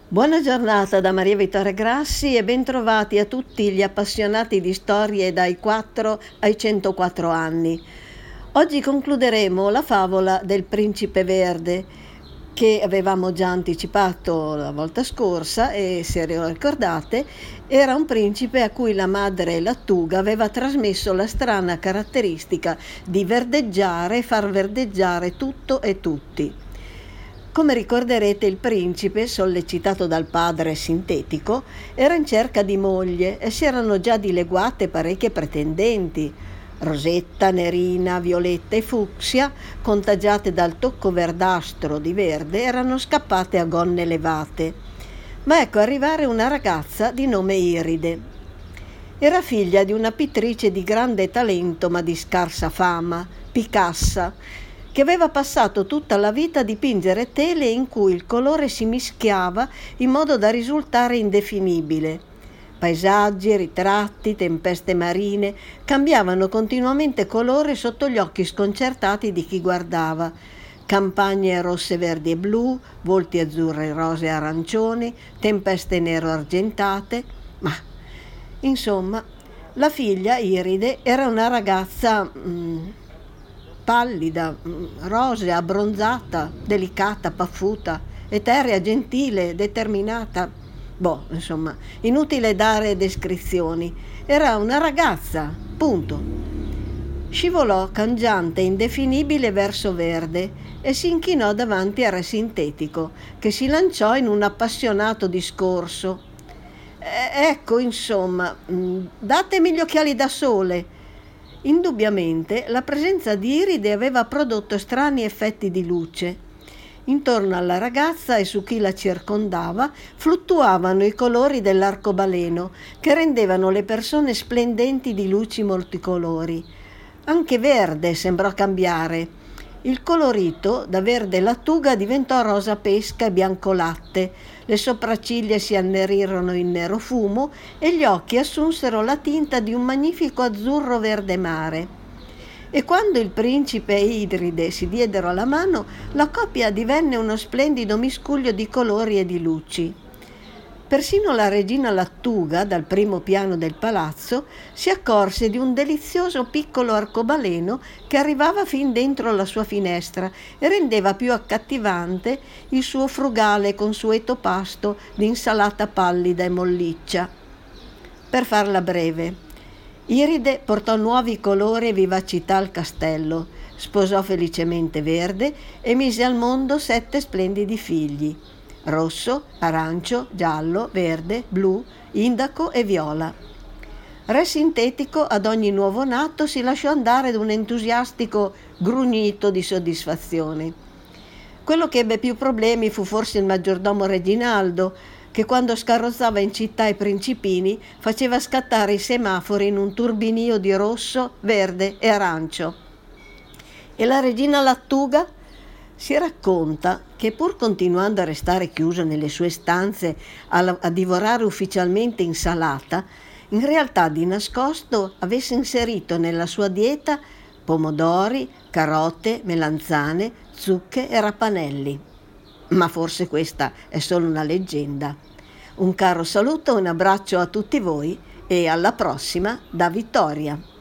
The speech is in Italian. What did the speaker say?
Buona giornata da Maria Vittoria Grassi e bentrovati a tutti gli appassionati di storie dai 4 ai 104 anni. Oggi concluderemo la favola del Principe Verde, che avevamo già anticipato la volta scorsa e, se ricordate, era un principe a cui la madre Lattuga aveva trasmesso la strana caratteristica di verdeggiare e far verdeggiare tutto e tutti. Come ricorderete, il principe, sollecitato dal padre sintetico, era in cerca di moglie e si erano già dileguate parecchie pretendenti. Rosetta, Nerina, Violetta e Fucsia, contagiate dal tocco verdastro di Verde, erano scappate a gonne levate. Ma ecco arrivare una ragazza di nome Iride. Era figlia di una pittrice di grande talento ma di scarsa fama, Picassa, che aveva passato tutta la vita a dipingere tele in cui il colore si mischiava in modo da risultare indefinibile. Paesaggi, ritratti, tempeste marine cambiavano continuamente colore sotto gli occhi sconcertati di chi guardava. Campagne rosse, verdi e blu, volti azzurri, rose e arancioni, tempeste nero-argentate, ma insomma, la figlia Iride era una ragazza pallida, rosea, abbronzata, delicata, paffuta, eterea, gentile, determinata. Insomma, inutile dare descrizioni. Era una ragazza, punto. Scivolò cangiante e indefinibile verso Verde e si inchinò davanti a Re Sintetico, che si lanciò in un appassionato discorso. Ecco, insomma, datemi gli occhiali da sole. Indubbiamente la presenza di Iride aveva prodotto strani effetti di luce. Intorno alla ragazza e su chi la circondava fluttuavano i colori dell'arcobaleno che rendevano le persone splendenti di luci multicolori. Anche Verde sembrò cambiare. Il colorito, da verde lattuga, diventò rosa pesca e bianco latte, le sopracciglia si annerirono in nero fumo e gli occhi assunsero la tinta di un magnifico azzurro verde mare. E quando il principe e Idride si diedero la mano, la coppia divenne uno splendido miscuglio di colori e di luci. Persino la regina Lattuga, dal primo piano del palazzo, si accorse di un delizioso piccolo arcobaleno che arrivava fin dentro la sua finestra e rendeva più accattivante il suo frugale e consueto pasto di insalata pallida e molliccia. Per farla breve, Iride portò nuovi colori e vivacità al castello, sposò felicemente Verde e mise al mondo 7 splendidi figli: rosso, arancio, giallo, verde, blu, indaco e viola. Re Sintetico ad ogni nuovo nato si lasciò andare d'un entusiastico grugnito di soddisfazione. Quello che ebbe più problemi fu forse il maggiordomo Reginaldo, che quando scarrozzava in città i principini faceva scattare i semafori in un turbinio di rosso, verde e arancio. E la regina Lattuga? Si racconta che, pur continuando a restare chiusa nelle sue stanze a divorare ufficialmente insalata, in realtà di nascosto avesse inserito nella sua dieta pomodori, carote, melanzane, zucche e rapanelli. Ma forse questa è solo una leggenda. Un caro saluto, un abbraccio a tutti voi e alla prossima da Vittoria.